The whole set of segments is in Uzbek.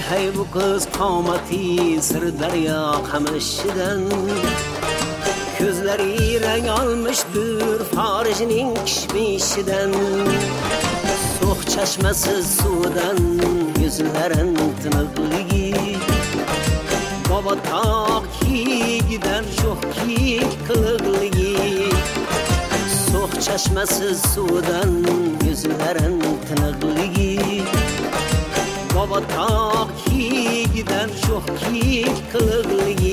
Hey bu kız qomati sir daryo qamishdan ko'zlari rang olmishdir farijning kishmishidan so'x chashmasiz suvdan yuzlarin tiniqligi baba tog' kiyigidan sho'x kiyik qiliqligi so'x chashmasiz suvdan yuzlarin tiniqligi baba tog' kiyigidan sho'x kiyik qiliqligi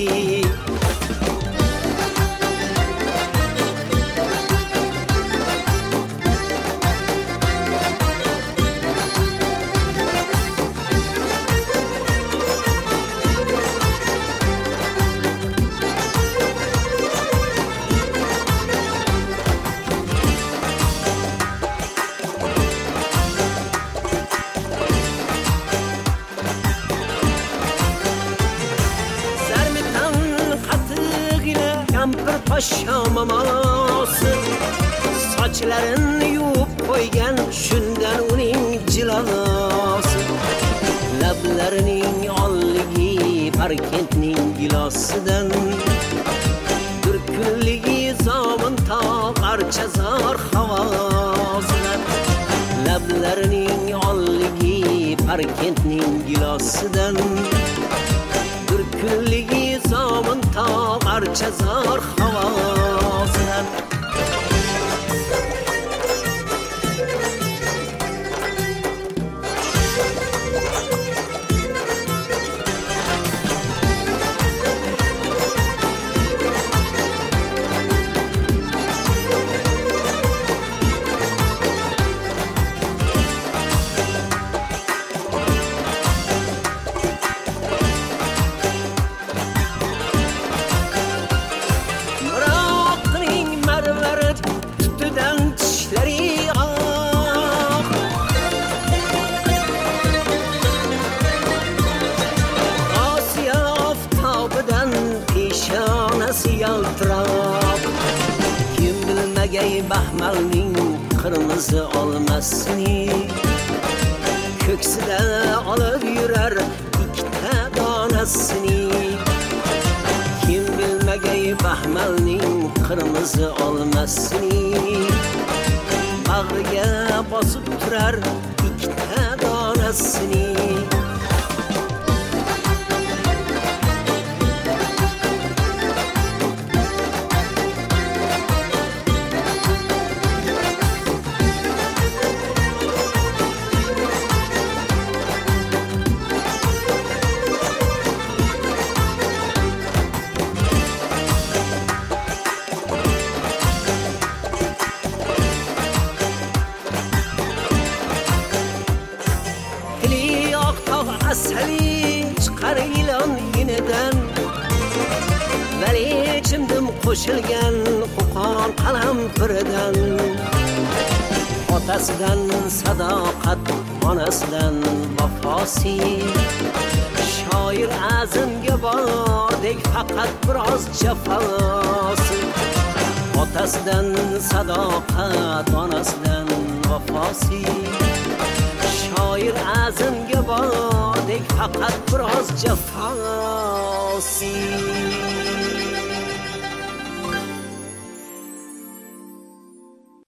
Paşamaması saçlarını yuvub qo'ygan shundan uning jilolasi lablarining olligi Parkentning gilosidan bir kunligi zomin tog' archazor havosidan lablarining olligi Parkentning gilosidan bir kunligi zomin tog' archazor havosidan kim bilmagay baxmalning qirmizi olmasini ko'ksida olib yurar ikkita donasini kim bilmagay baxmalning qirmizi olmasini bag'riga bosib turar ikkita donasini asali chiqar ilon yinidan vali chimdim qo'shilgan qo'qon qalampiridan otasidan sadoqat onasidan vafosi shoir azmga bordek faqat biroz jafosi otasidan sadoqat onasidan vafosi shoir azmga bordek faqat biroz jafosi